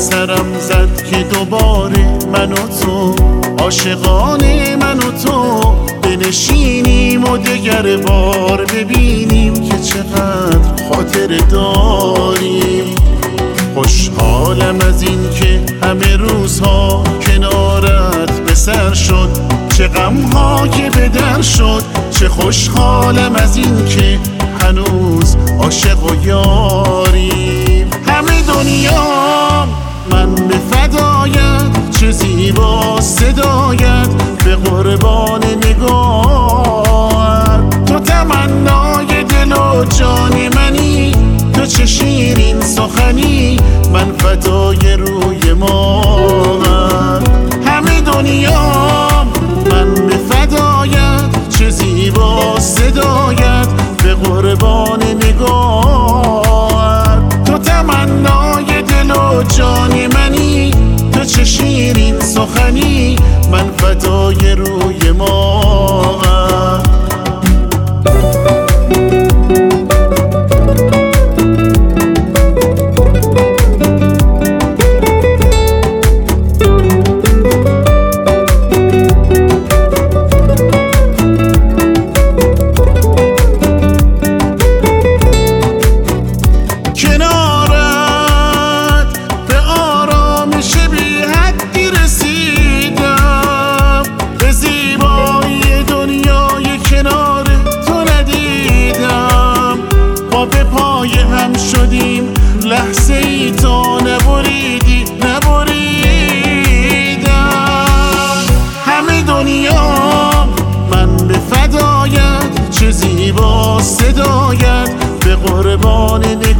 سرم زد که دوباره من و تو عاشقانه من و تو بنشینیم و دگر بار ببینیم که چقدر خاطر داریم. خوشحالم از این که همه روزها کنارت به سر شد، چه غمها که به در شد. چه خوشحالم از این که هنوز عاشق و یاریم. همه دنیا من به فدایت، چه زیبا صدایت به قربان نگاهت. تو تمنای دل و جان منی، تو چه شیرین سخنی، من فدای روی ماهم. همه دنیا من به فدایت، چه زیبا صدایت به قربان نگاهت. تو تمنای دل و جان منی، تو چه شیرین سخنی، من فدای روی ماهم. به پای هم شدیم لحظه ای تا نبریدی نبریدم. همه دنیا من به فدایت، چه زیبا صدایت به قربان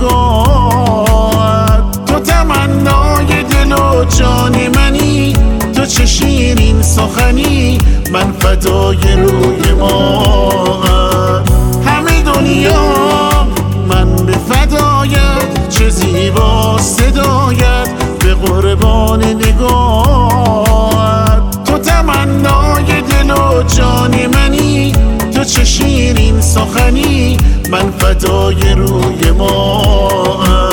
نگاهت. تو تمنای دل و جان منی، تو چه شیرین سخنی، من فدای روی ماهم. همه دنیا من به فدایت، چه زیبا صدایت به قربان نگاهت. تو تمنای دل و جان منی، تو چه شیرین سخنی، من فدای روی ماهم.